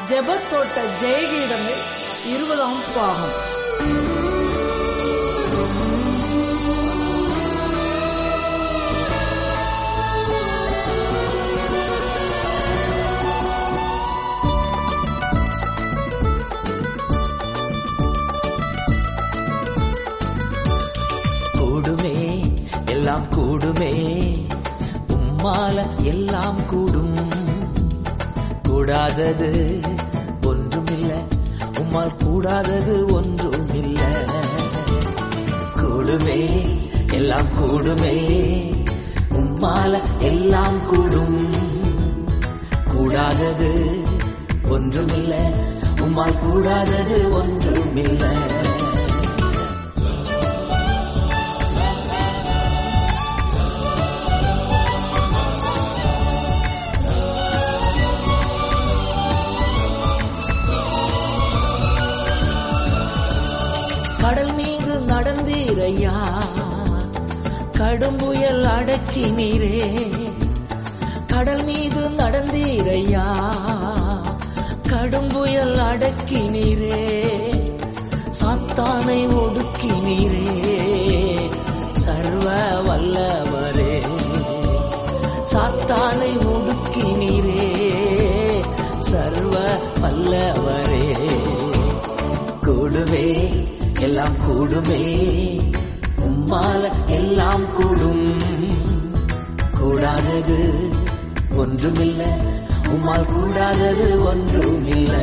ஜெபத்தோட்ட ஜெயகீதமே 20ஆம் பாகம். கூடுமே எல்லாம் கூடுமே, உம்மால எல்லாம் கூடும். கூடாதது ஒன்றுமில்ல, உம்மால் கூடாதது ஒன்றுமில்ல. கூடுமே எல்லாம் கூடுமே, உம்மால எல்லாம் கூடும். கூடாதது ஒன்றுமில்ல, உம்மால் கூடாதது ஒன்றுமில்ல. கடல் மீது நடந்தீரையா, கடும் புயல் அடக்கினீரே. கடல் மீது நடந்தீரையா, கடும் புயல் அடக்கினீரே. சாத்தானை ஒடுக்கினீரே, சர்வ வல்லவரே. சாத்தானை ஒடுக்கினீரே, சர்வ வல்லவரே. கூடுமே எல்லாம் கூடுமே, உம்மால எல்லாம் கூடும். கூடாதது ஒன்றுமில்ல, உம்மால் கூடாதது ஒன்றுமில்ல.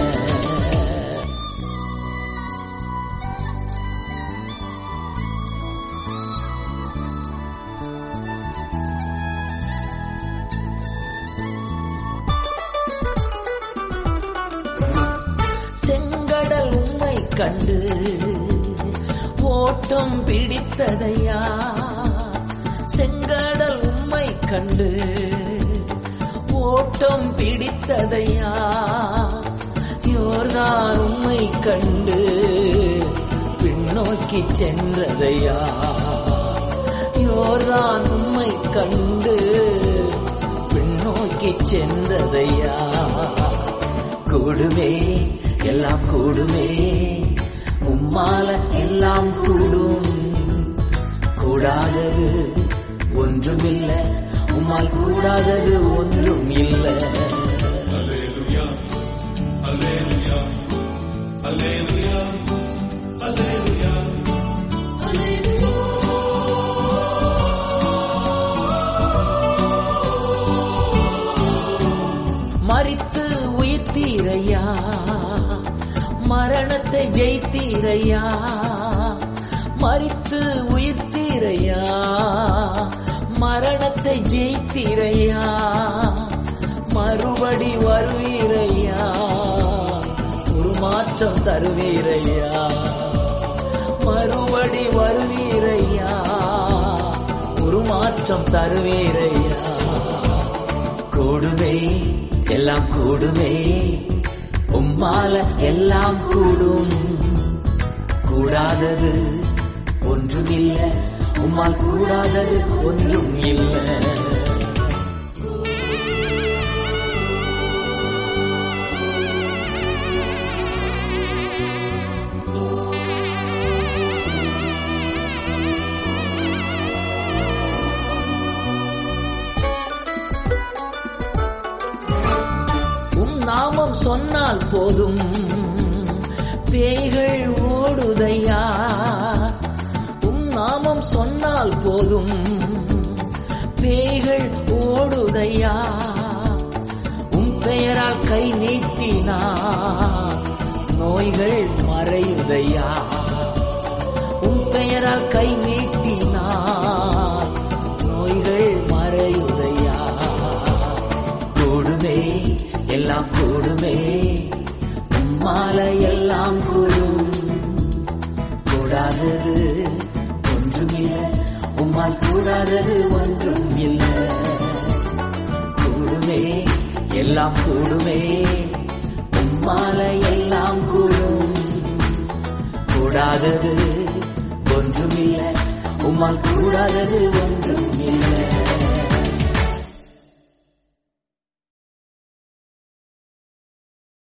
செங்கடல் உம்மை கண்டு ஓட்டம் பிடித்ததையா. செங்கடல் உம்மை கண்டு ஓட்டம் பிடித்ததையா. யோர்தான் உம்மை கண்டு பின்னோக்கி சென்றதையா. யோர்தான் உம்மை கண்டு பின்னோக்கி சென்றதையா. கூடுமே எல்லாம் கூடுமே, உம்மால எல்லாம் கூடும். கூடாதது ஒன்றுமில்ல, உம்மால் கூடாதது ஒன்றும் இல்லை. அல்லேலூயா அல்லேலூயா அல்லேலூயா அல்லேலூயா. மரித்து உயிர்த்தீரையா, மரணத்தை ஜெயித்தீரையா. மரித்து உயிர்த்தீரையா, மரணத்தை ஜெயித்தீரையா. மறுபடி வருவீரையா, ஒரு மாற்றம் தருவீரையா. மறுபடி வருவீரையா, ஒரு மாற்றம் தருவீரையா. கூடுமே எல்லாம் கூடுமே, உம்மால எல்லாம் கூடும். கூடாதது ஒன்றுமில்ல, உம்மால் கூடாதது ஒன்றும் இல்லை. நாமம் சொன்னால் போதும், பேய்கள் ஓடுதையா. நாமம் சொன்னால் போதும், பேய்கள் ஓடுதையா. பெயரால் கை நீட்டினார் நோய்கள் மறையுதையா. பெயரால் கை நீட்டினார் நோய்கள் மறையுதையா. கூடுமே எல்லாம் கூடுமே, உம்மால எல்லாம் கூடும். கூடாதது ஒன்றுமில்லை, உம்மால் கூடாதது ஒன்றும் இல்லை. கூடுமே எல்லாம் கூடுமே, உம்மால எல்லாம் கூடும். கூடாதது ஒன்றுமில்லை, உம்மால் கூடாதது ஒன்றும் இல்லை.